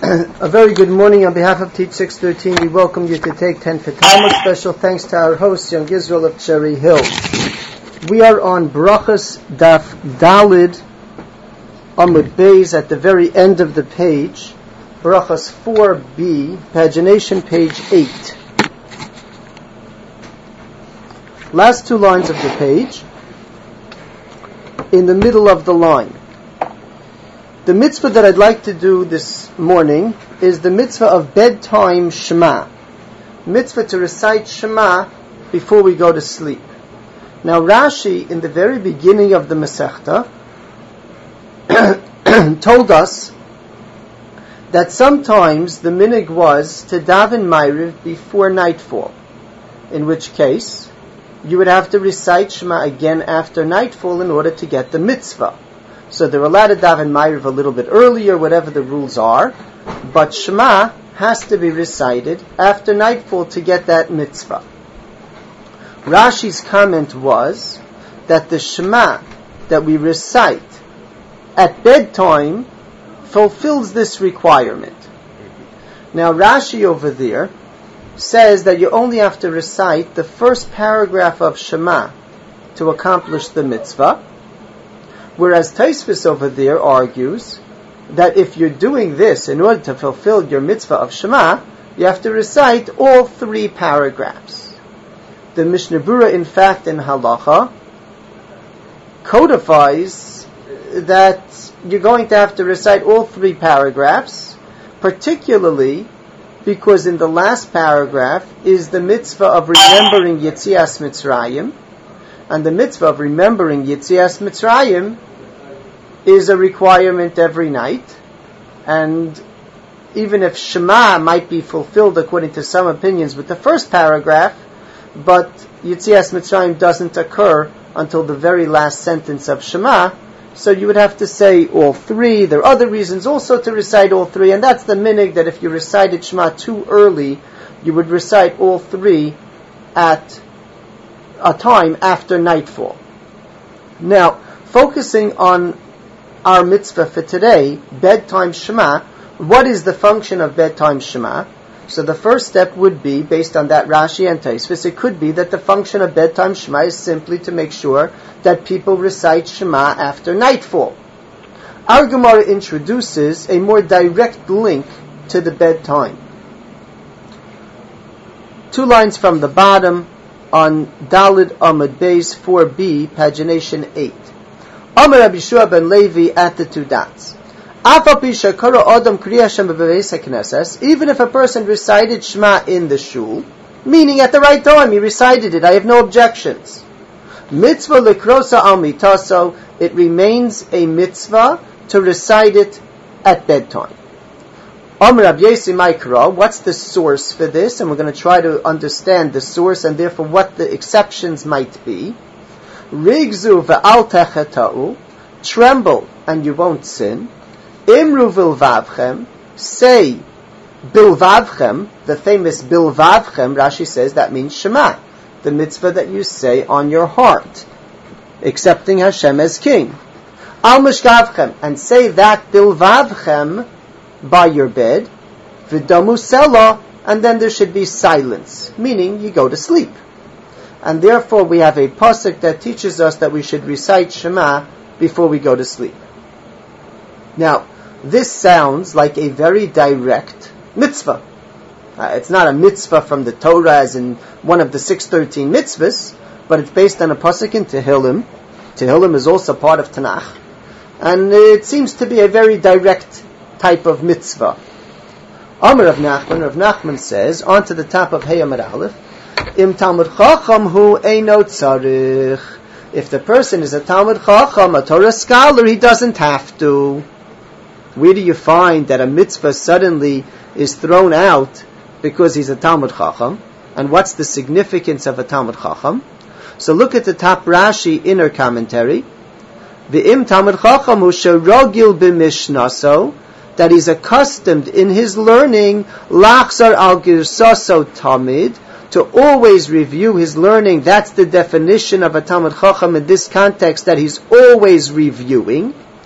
A very good morning on behalf of Teach 613. We welcome you to take 10 for Talmud. Special thanks to our host, Young Israel of Cherry Hill. We are on Brachas Daf Dalid Amud Beis at the very end of the page. Brachas 4b, pagination page 8. Last two lines of the page. In the middle of the line. The mitzvah that I'd like to do this morning is the mitzvah of bedtime Shema. Mitzvah to recite Shema before we go to sleep. Now Rashi, in the very beginning of the Masechta, told us that sometimes the minhag was to daven Ma'ariv before nightfall, in which case you would have to recite Shema again after nightfall in order to get the mitzvah. So they're allowed to daven Ma'ariv a little bit earlier, whatever the rules are, but Shema has to be recited after nightfall to get that mitzvah. Rashi's comment was that the Shema that we recite at bedtime fulfills this requirement. Now Rashi over there says that you only have to recite the first paragraph of Shema to accomplish the mitzvah, whereas Tosfos over there argues that if you're doing this in order to fulfill your mitzvah of Shema, you have to recite all three paragraphs. The Mishnah Berurah, in fact, in Halacha, codifies that you're going to have to recite all three paragraphs, particularly because in the last paragraph is the mitzvah of remembering Yetzias Mitzrayim, and the mitzvah of remembering Yetzias Mitzrayim is a requirement every night. And even if Shema might be fulfilled according to some opinions with the first paragraph, but Yetzias Mitzrayim doesn't occur until the very last sentence of Shema, so you would have to say all three. There are other reasons also to recite all three, and that's the minhag that if you recited Shema too early, you would recite all three at a time after nightfall. Now, focusing on our mitzvah for today, bedtime Shema, what is the function of bedtime Shema? So the first step would be, based on that Rashi and Tosfos, it could be that the function of bedtime Shema is simply to make sure that people recite Shema after nightfall. Our Gemara introduces a more direct link to the bedtime. 2 lines from the bottom on Dalid Amud Beis 4b, pagination 8. Amar Rabbi Yeshua ben Levi at the 2 dots. Even if a person recited Shema in the shul, meaning at the right time, he recited it, I have no objections. Mitzvah likrosa al mitaso, it remains a mitzvah to recite it at bedtime. Amar Rabbi Yossi Maikra, what's the source for this? And we're going to try to understand the source and therefore what the exceptions might be. Rigzu ve'al techeta'u, tremble and you won't sin. Imru bilvavchem, say bilvavchem, the famous bilvavchem, Rashi says that means Shema, the mitzvah that you say on your heart, accepting Hashem as king. Al mishkavchem, and say that bilvavchem by your bed, v'damu sela, and then there should be silence, meaning you go to sleep. And therefore we have a pasuk that teaches us that we should recite Shema before we go to sleep. Now, this sounds like a very direct mitzvah. It's not a mitzvah from the Torah as in one of the 613 mitzvahs, but it's based on a pasuk in Tehillim. Tehillim is also part of Tanakh. And it seems to be a very direct type of mitzvah. Amar Rav Nachman says, on to the top of Hey Amar Aleph, Im Talmud Chacham hu eino tzarich. If the person is a Talmud Chacham, a Torah scholar, he doesn't have to. Where do you find that a mitzvah suddenly is thrown out because he's a Talmud Chacham? And what's the significance of a Talmud Chacham? So look at the top Rashi inner commentary. V'im Talmud Chacham hu sherogil b'mishnaso, that he's accustomed in his learning, lachzar al girsaso tamid, to always review his learning. That's the definition of a Talmud Chacham in this context, that he's always reviewing.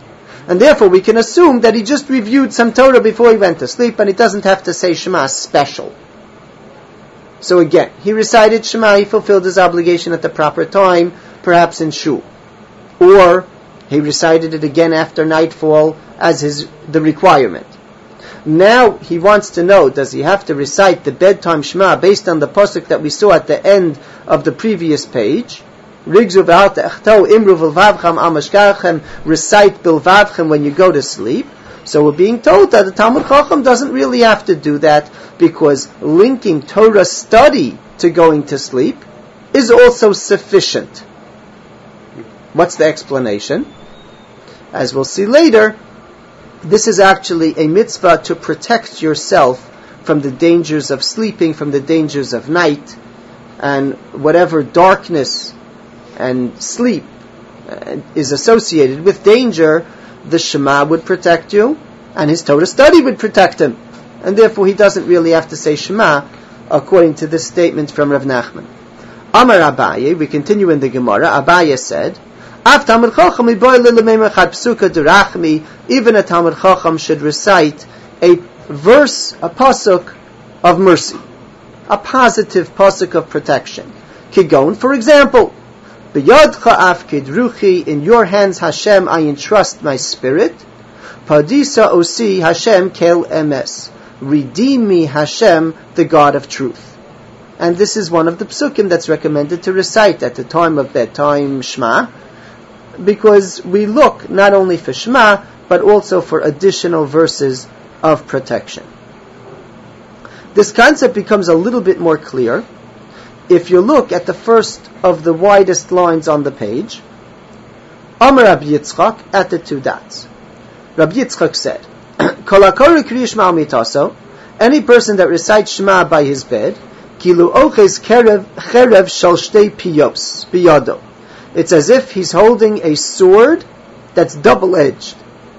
And therefore we can assume that he just reviewed some Torah before he went to sleep, and he doesn't have to say Shema special. So again, he recited Shema, he fulfilled his obligation at the proper time, perhaps in shul. Or he recited it again after nightfall as the requirement. Now he wants to know, does he have to recite the bedtime Shema based on the pasuk that we saw at the end of the previous page? Rigzu v'alta echto imru v'lvavchem al mashkarchem, recite bilvavchem when you go to sleep. So we're being told that the Talmud Chacham doesn't really have to do that, because linking Torah study to going to sleep is also sufficient. What's the explanation? As we'll see later, this is actually a mitzvah to protect yourself from the dangers of sleeping, from the dangers of night, and whatever darkness and sleep is associated with danger, the Shema would protect you, and his Torah study would protect him. And therefore he doesn't really have to say Shema, according to this statement from Rav Nachman. Amar Abaye, we continue in the Gemara, Abaye said, even a Talmud Chacham should recite a verse, a pasuk of mercy, a positive pasuk of protection. Kigon, for example, B'yadcha afkid ruchi, in your hands Hashem I entrust my spirit. Padisa osi Hashem kel emes, redeem me Hashem, the God of truth. And this is one of the psukim that's recommended to recite at the time of bedtime Shema, because we look not only for Shema, but also for additional verses of protection. This concept becomes a little bit more clear if you look at the first of the widest lines on the page. Amar Rabbi Yitzchak, at the 2 dots. Rabbi Yitzchak said, Kol hakori kriya Shema al mitaso, any person that recites Shema by his bed, kilu oches cherev shal shtei piyos biyado. It's as if he's holding a sword that's double-edged.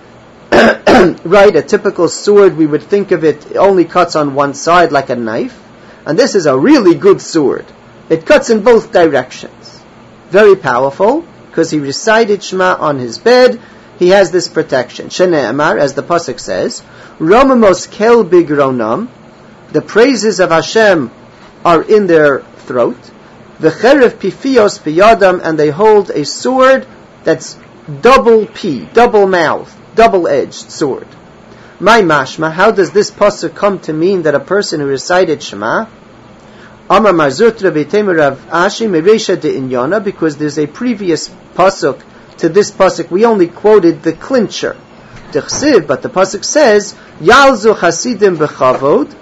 Right, a typical sword, we would think of it only cuts on one side like a knife. And this is a really good sword. It cuts in both directions. Very powerful, because he recited Shema on his bed. He has this protection. Shene'emar, as the pasuk says, Romamos kel bigronam, the praises of Hashem are in their throat. V'cherev pifios biyadam, and they hold a sword that's double-mouthed, double-edged sword. My mashma, how does this pasuk come to mean that a person who recited Shema? Amar Marzutra v'temer Rav Ashi meresha de'inyana, because there's a previous pasuk to this pasuk. We only quoted the clincher, D'chsiv, but the pasuk says, Yalzu chasidim b'chavod.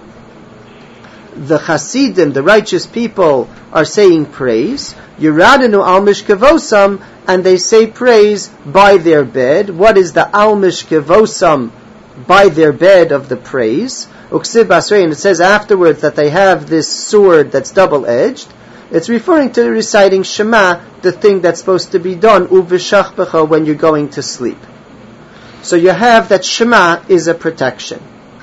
The chasidim, the righteous people, are saying praise. Yiradenu al mishkevosam, and they say praise by their bed. What is the al mishkevosam? By their bed of the praise. Uksiv basrei, and it says afterwards that they have this sword that's double-edged. It's referring to reciting Shema, the thing that's supposed to be done, uvishachbecha, when you're going to sleep. So you have that Shema is a protection.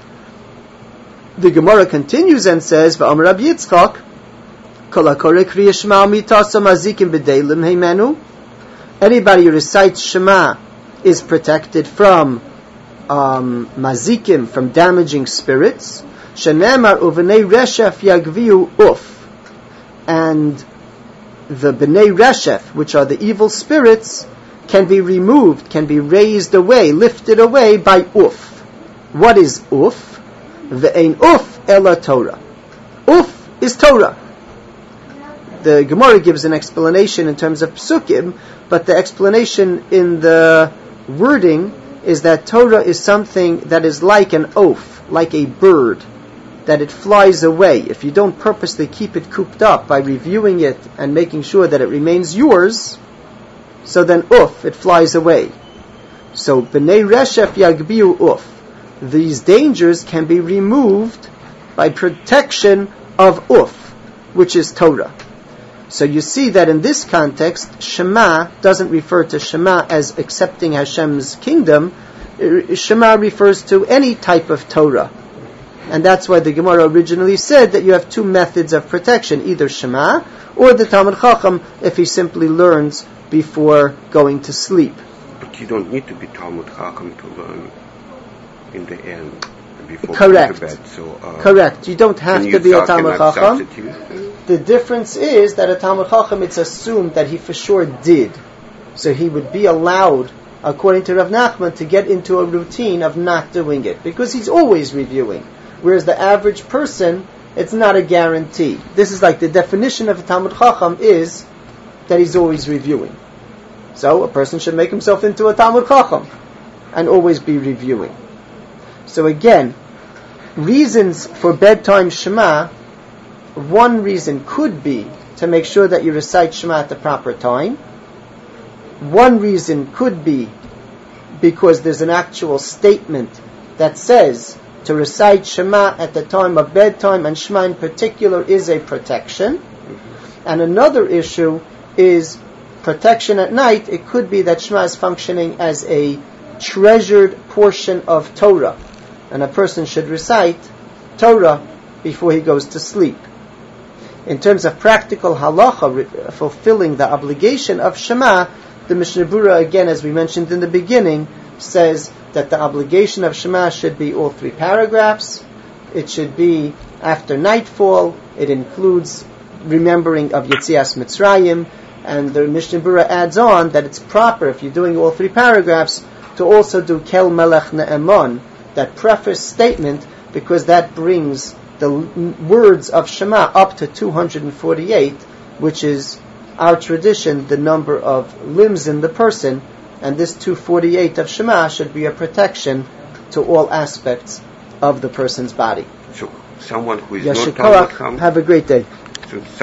The Gemara continues and says, V'amar Rabbi Yitzchak, Kol hakore kriya Shema al mitasa mazikim b'deilim heimenu. Anybody who recites Shema is protected from mazikim, from damaging spirits. Shenemar uvenei reshef yagviu uf. And the b'nei reshef, which are the evil spirits, can be removed, can be raised away, lifted away by uf. What is uf? Ve'ein uf ela Torah. Uf is Torah. The Gemara gives an explanation in terms of psukim, but the explanation in the wording is that Torah is something that is like an oaf, like a bird, that it flies away. If you don't purposely keep it cooped up by reviewing it and making sure that it remains yours, so then it flies away. So b'nei reshef yagbiu uf. These dangers can be removed by protection of uf, which is Torah. So you see that in this context, Shema doesn't refer to Shema as accepting Hashem's kingdom. Shema refers to any type of Torah. And that's why the Gemara originally said that you have 2 methods of protection, either Shema or the Talmud Chacham if he simply learns before going to sleep. But you don't need to be Talmud Chacham to learn in the end before Correct. going to bed. So, correct. You don't have to be a Talmud Chacham. Substitute? The difference is that a Talmud Chacham, it's assumed that he for sure did. So he would be allowed, according to Rav Nachman, to get into a routine of not doing it, because he's always reviewing. Whereas the average person, it's not a guarantee. This is like the definition of a Talmud Chacham is that he's always reviewing. So a person should make himself into a Talmud Chacham and always be reviewing. So again, reasons for bedtime Shema, one reason could be to make sure that you recite Shema at the proper time. One reason could be because there's an actual statement that says to recite Shema at the time of bedtime, and Shema in particular is a protection. And another issue is protection at night. It could be that Shema is functioning as a treasured portion of Torah, and a person should recite Torah before he goes to sleep. In terms of practical halacha, fulfilling the obligation of Shema, the Mishnah Berurah, again, as we mentioned in the beginning, says that the obligation of Shema should be all 3 paragraphs. It should be after nightfall. It includes remembering of Yetzias Mitzrayim. And the Mishnah Berurah adds on that it's proper, if you're doing all 3 paragraphs, to also do Kel Melech Ne'eman, that preface statement, because that brings the words of Shema up to 248, which is our tradition, the number of limbs in the person, and this 248 of Shema should be a protection to all aspects of the person's body. So someone who is not Talmud Chacham, have a great day. So